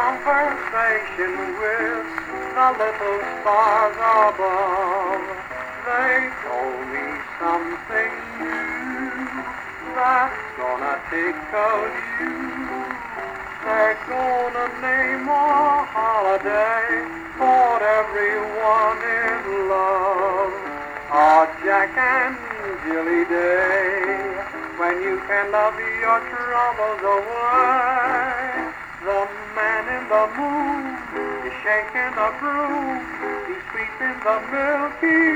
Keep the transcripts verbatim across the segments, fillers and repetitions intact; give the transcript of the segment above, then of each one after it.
conversation with the little stars above. They told me something new that's gonna tickle you. They're gonna name a holiday for everyone in love. A Jack and Jilly Day, when you can love your troubles away. The man in the moon is shaking the broom, he's sweeping the Milky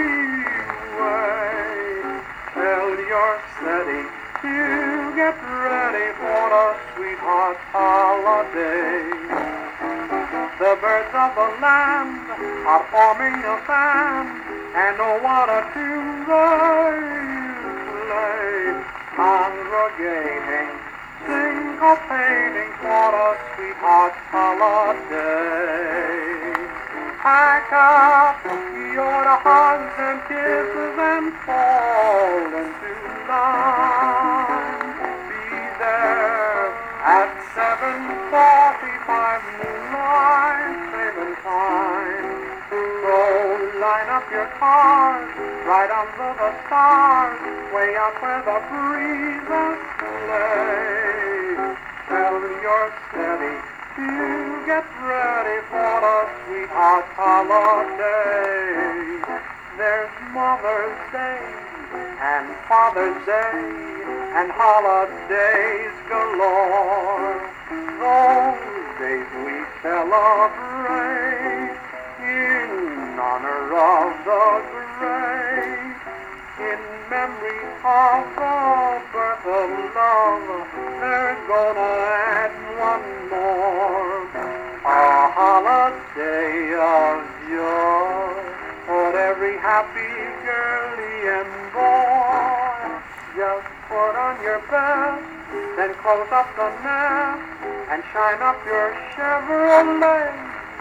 Way. Tell your steady to get ready for a sweetheart holiday. The birds of the land are forming a band, and oh what a tune they play. Congregating, syncopating for a sweetheart holiday. Pack up your hugs and kisses and fall into line. Be there at seven forty-five, moonlight saving time. So line up your cars right under the stars, way up where the breezes play. Tell your steady to get ready for a sweetheart holiday. There's Mother's Day and Father's Day and holidays galore. Those days we celebrate in honor of the great, in memory of the birth of love. They're gonna add one more, a holiday of joy for every happy girlie and boy. Just put on your best, then close up the nest and shine up your Chevrolet.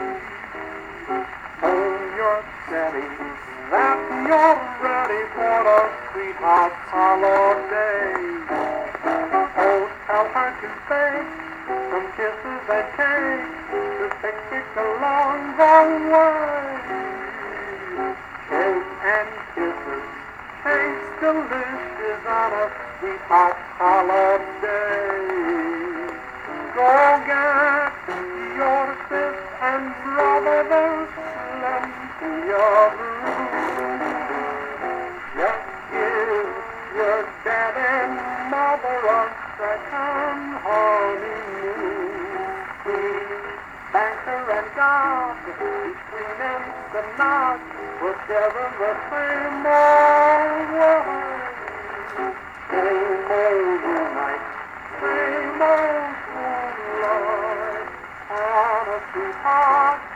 Hold your steady, that you're ready for a sweetheart holiday. Oh, tell her to bake some kisses and cake to take it along the way. Cake and kisses taste delicious on a sweetheart holiday. Go get your sis and brother, there's plenty of room. Just give your dad and mother a second honeymoon. Please, banker and God, between them the knot, put together the same old way. Same old night, same old moonlight, on a sweetheart